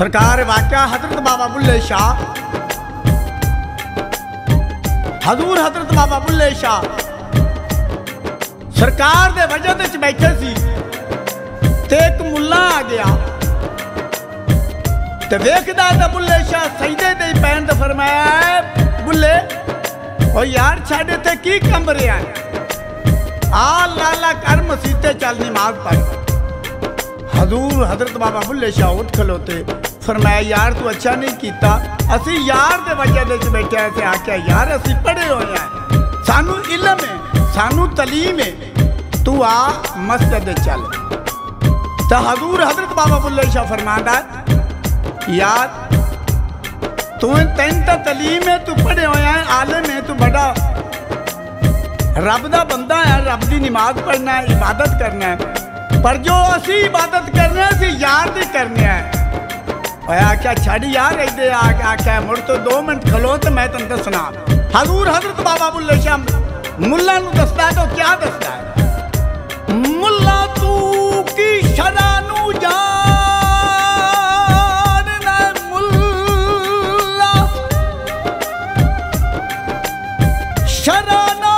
सरकार वाक़या हजरत बाबा बुल्ले शाह, हजूर हजरत बाबा बुल्ले शाह सरकार दे वजह च बैठे सी ते एक मुल्ला आ गया ते वेखदा ते बुल्ले शाह सजदे ते पैन ते फरमाया, बुल्ले ओ यार छाड़े ते की कंब रहा है, आ लाला कर मसीते चल नमाज पढ़। हजूर हजरत बाबा बुल्ले शाह उठ खलोते, फरमाया यार तू अच्छा नहीं किया, असी यार दे वजह च बैठे ऐसे आख्या यार असी पढ़े हुए हैं, सानू इलम है सानू तलीम है, तू आ मस्जिद चल। तो हजूर हजरत बाबा बुल्ले शाह फरमांदा यार तू तेन तो तलीम है, तू पढ़े हुए हैं, आलिम है, तू बड़ा रब दा बंदा है, रब दी नमाज पढ़ना है, इबादत करना है, पर जो असी इबादत करने असी यार दी करने है। आख्या छड़ यार इधे आख्या मुड़ तो 2 मिनट खलो तो मैं तेन दसना। हजूर हजरत बाबा बुल्ले शाह मुल्ला नू दसदा तो क्या दसदा है, मुल्ला तू की शरा नू जान मुल्ला शरा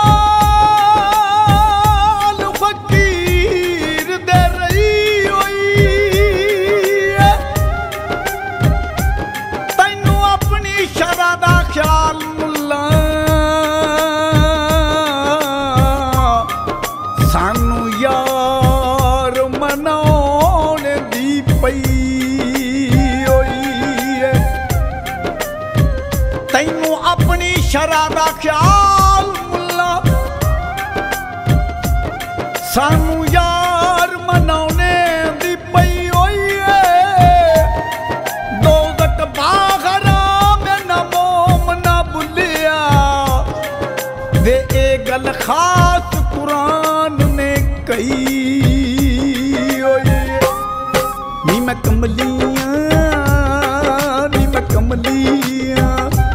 शराबा ख्याल मुल्ला सानू यार मनाने दी पई होई है, दो दक बाहरा में न मोम न बुलिया वे ए गल खास कुरान ने कही होई नी मैं कमलियां नी मैं कमलियां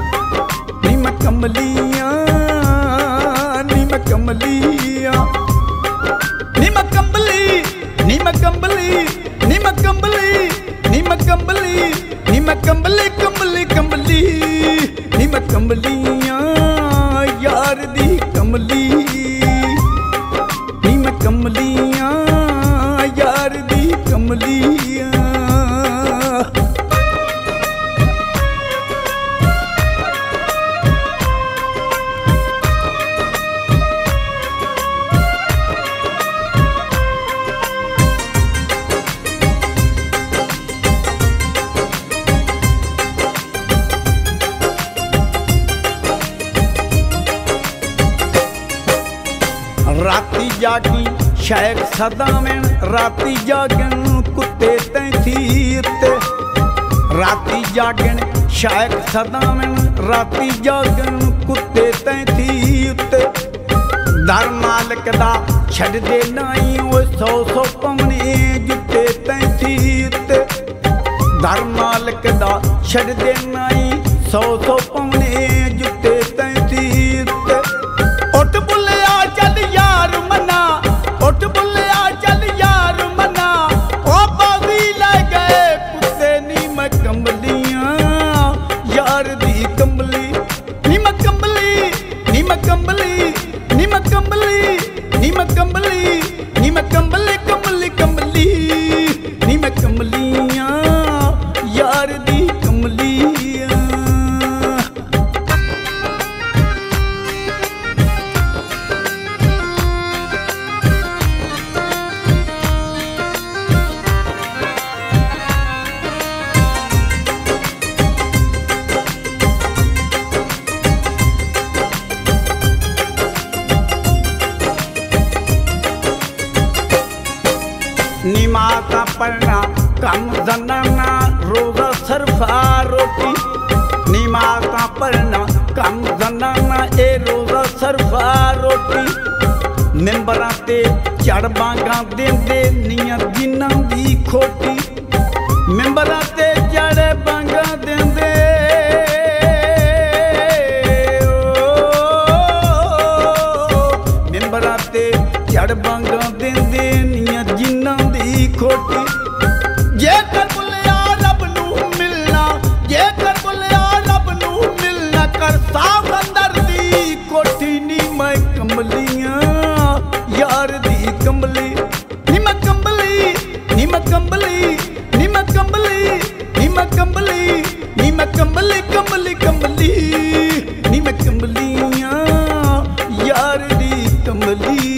कमलियां नी मैं कमलियां नी मैं कमली नी मैं कमली नी मैं कमली नी मैं कमली नी मैं कमली कमली कमली नी मैं कमलियां यार दी कमली नी मैं कमलियां यार दी कमलियां। राती जागी शेख सदावें राती जागन कुत्ते तैं ते राती जागन शेख सदावें राती जागन कुत्ते तैं ते दर मालिक दा छड़ दे नाई वो 100 पवने जुते तैं ते दर मालिक दा छड़ दे नाई 100 पवने जुते तैं ते उठ बुल्लिया चल यार मना, उठ बुल्लिया चल यार मना, ओ बाजी ले गए कुत्ते नी मैं कमलियां यार दी कमली नी मैं कमली नी मैं कमली नी मैं कमली नी मैं कमली नी मैं कमली कमली कमली नी मैं कमलियां यार दी कमलियां। निमाज़ पढ़ना कम जनाना रोज़ा सरफा रोटी, निमाज़ पढ़ना कम जनाना ए रोज़ा सरफा रोटी, मिंबरां ते चढ़ बांगा देंदे नियां जिन्नां दी खोटी, मिंबरां ते चढ़ बांगा देंदे मिंबरां ते चढ़ बांगा देंदे नियां जिन्नां दी खोटी, जे कर बुलिया रब नू कमली।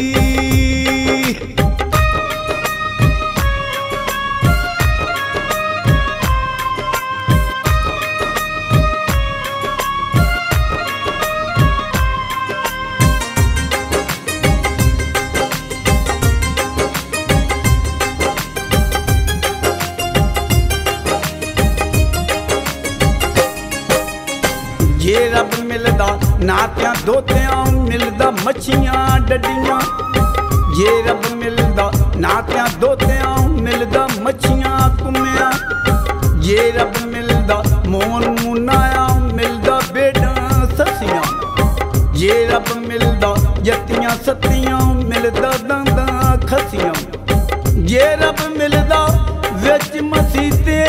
जे रब मिलदा नातियां दोतियां मिलदा मच्छियां डडियां। जे रब मिलदा नातियां दोतियां मिलदा मच्छियां कुम्मियां। जे रब मिलदा मोहन मुनाया मिलदा बेडां ससियां। जे रब मिलदा जत्तियां सत्तियां मिलदा दंदां खसियां। जे रब मिलदा विच मसीते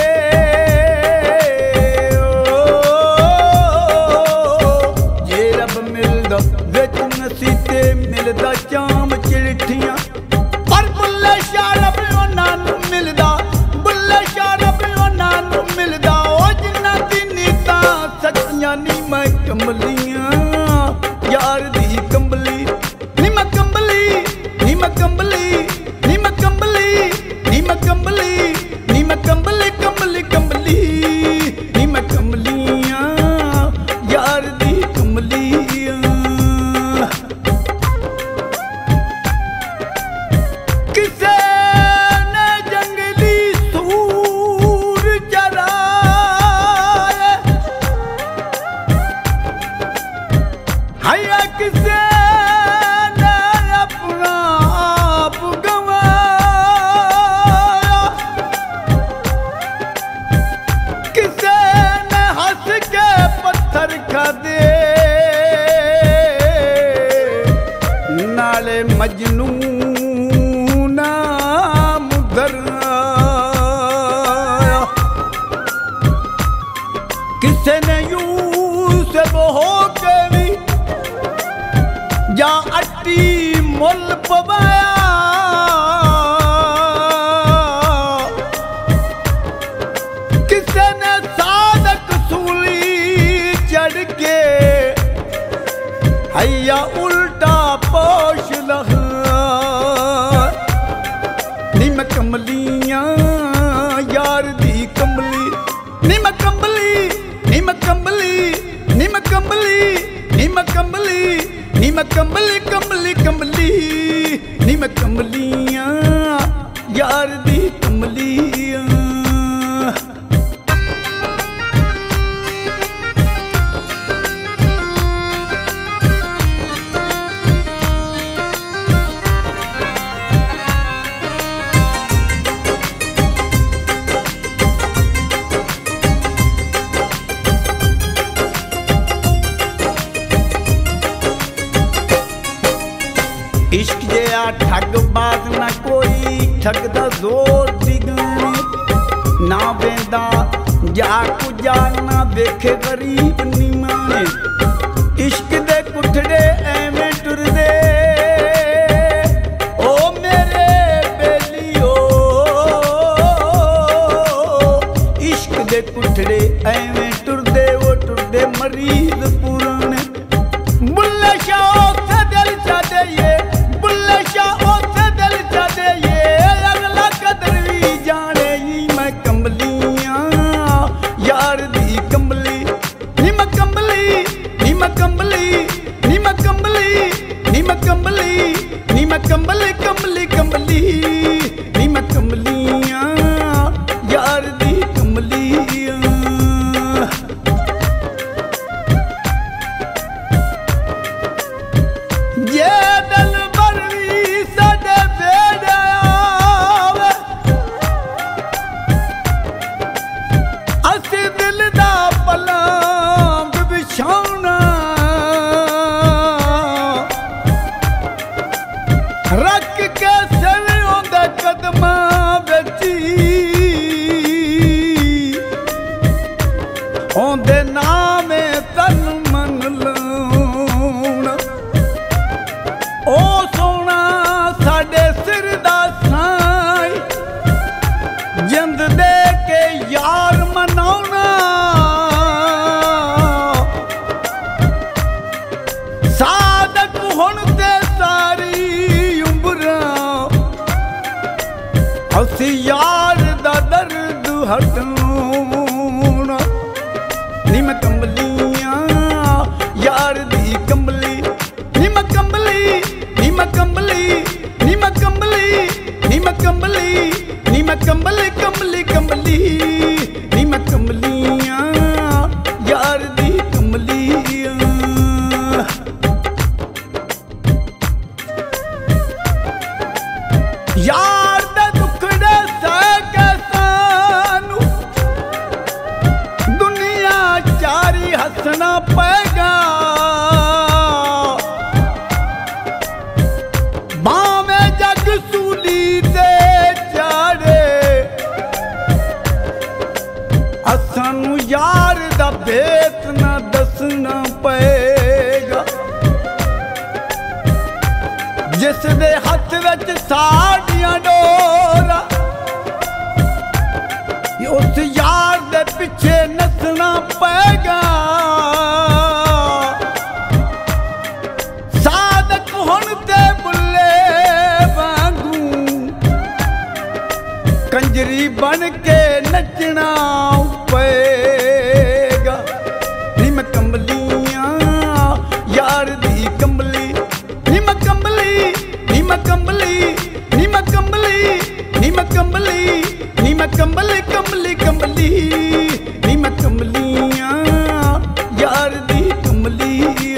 मिलदा चाम चिड़िठियां। पर बुल्ले शाह रब उन्हां नूं मिलदा, बुल्ले शाह रब उन्हां नूं मिलदा ओ जिन्हां दी नीतां सच्चियां नी मैं कमलियां यार दी कंबली। नी मैं कंबली, नी मैं कंबली, नी मैं कंबली, नी मैं कंबली, नी मैं कंबली कंबली कंबली। नी मैं कमलियां यार दी कमलियां। नाले मजनू नाम धराया। किसे ने यूसुफ हो के भी जा अट्टी मुल पवाया। किसे ने सादक सूली चढ़ के हैया उल्टा पोश लहा। नी मैं कमलियां यार दी कमली। नी मैं कमली, नी मैं कमली, नी मैं कमली, नी मैं कमली, नी मैं कमली कमली कमली। नी मैं कमलियां यार दी कमलियां। इश्क जिहा ठगबाज ना कोई ठगदा जोर दी गाने। ना वेंदा जा कुजा ना वेखे गरीब निमाने। इश्क दे कुठड़े एवें टुरदे ओ मेरे बेलियो। इश्क दे कुठड़े एवें टुरदे ओ टुरदे मरीज पुराने। बुल्ले शाह उत्थे दिल चादे ये, बुल्ले शाह उत्थे दिल चादे ये। अगला कदर भी जाने ही मैं कमलियां यार दी कमली। नी मैं कमली, नी मैं कमली, नी मैं कमली, नी मैं कमली, नी मैं कमली कमली कमली। नी मैं कमलियां यार दी कमलियां। हटूना नी मैं कंबलियां यार दी कंबली नी मैं कंबली नी मैं कंबली नी मैं कंबली नी मैं कंबली नी मैं कंबली कंबली कंबली नी मैं कंबलियां यार दी कंबलियां यार दे दुखड़े सके सानू दुनिया चारी हसना पेगा बावे जग सूली दे चाड़े असानू यार दा भेत ना दसना पेगा जिस दे हथ विच साड़ियां डोरा उस यार दे पिछे नसना पेगा सादक हुण ते बुल्ले वांगू कंजरी बन के नचना पेगा नी मैं कंबलियां यार दी कंबली नी मैं कंबली नी मैं कंबली नी मैं कंबली नी मैं कंबली नी मैं कंबली कंबली कंबली नी मैं कंबलियां यार दी कंबली